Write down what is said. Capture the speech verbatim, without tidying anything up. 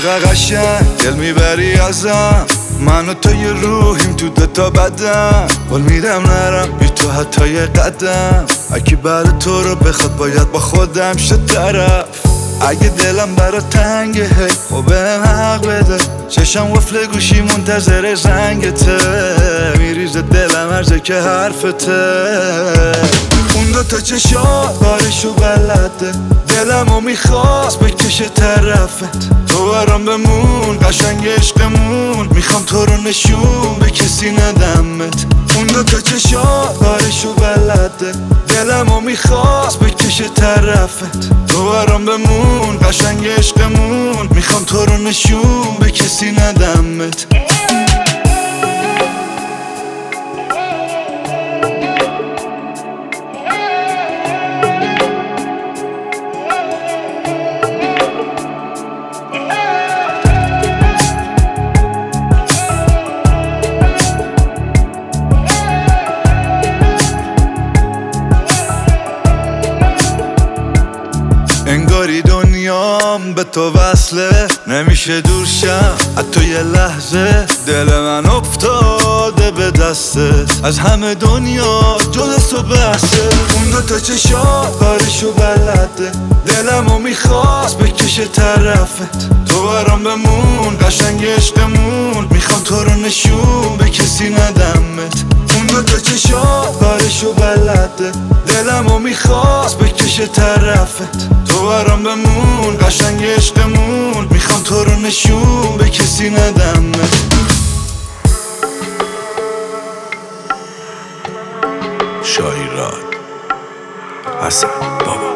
چقدر قشنگ دل میبری ازم، من و تو یه روحیم تو دوتا بدن، ول میدم نرم بی تو حتی یه قدم. اگه بعد تو رو بخواد باید با خودم شد طرف. اگه دلم برا تنگه هی خب بهم حق بده، چشم وفل گوشی منتظر زنگته، میریزه دلم هرزه که حرفته. اون دو تا چشات بارشو بلده، دلمو میخواست بکشه طرفت. تو برام بمون قشنگ عشقمون، میخوام تو رو نشون به کسی ندمت. اون دو تا چشات بارشو بلده، دلمو میخواست بکشه طرفت. تو برام بمون قشنگ عشقمون، میخوام تو رو نشون به کسی ندمت. انگاری دنیام به تو وصله، نمیشه دور شم از تو یه لحظه. دل من افتاده به دستت، از همه دنیا جز تو بحثه. اون دو تا چشات کارشو بلده، دلمو میخواست بکشه طرفت. تو برام بمون قشنگ عشقمون، میخوام تو رو نشون به کسی ندمت. اون دو تا چشات کارشو بلده، دلمو میخواست بکشه طرفت. تو برام بمون قشنگ عشقمون، میخوام تو رو نشون به کسی ندمت. شایراد حسن بابا.